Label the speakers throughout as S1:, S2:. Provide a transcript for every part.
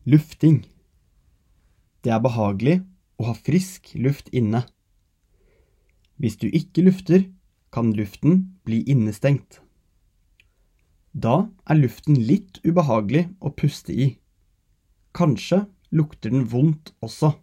S1: Lufting. Det er behagelig å ha frisk luft inne. Hvis du ikke lufter, kan luften bli innestengt. Da er luften litt ubehagelig å puste i. Kanskje lukter den vondt også.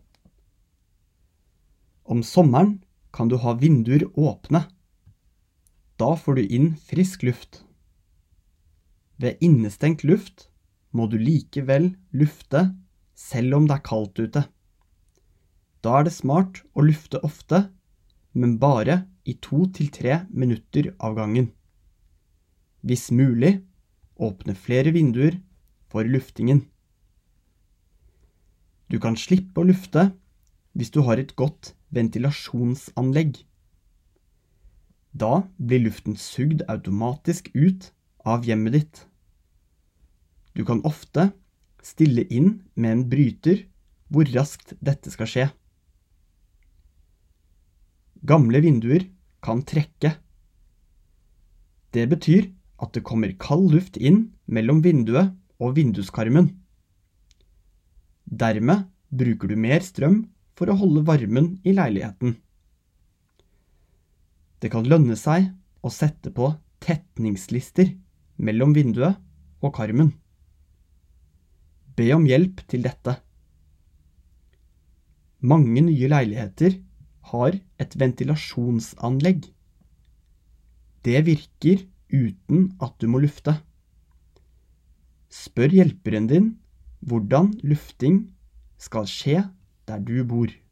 S1: Om sommeren kan du ha vinduer åpne. Da får du inn frisk luft. Ved innestengt luft må du likevel lufte selv om det er kaldt ute. Da er det smart å lufte ofte, men bare i 2 til 3 minutter av gangen. Hvis mulig, åpne flere vinduer for luftingen. Du kan slippe å lufte hvis du har et godt ventilasjonsanlegg. Da blir luften sugd automatisk ut av hjemmet ditt. Du kan ofte stille inn med en bryter hvor raskt dette skal skje. Gamle vinduer kan trekke. Det betyr at det kommer kald luft inn mellom vinduet og vinduskarmen. Dermed bruker du mer strøm for å holde varmen i leiligheten. Det kan lønne seg å sette på tetningslister mellom vinduet og karmen. Be om hjelp til dette. Mange nye leiligheter har et ventilasjonsanlegg. Det virker uten at du må lufte. Spør hjelperen din hvordan lufting skal skje der du bor.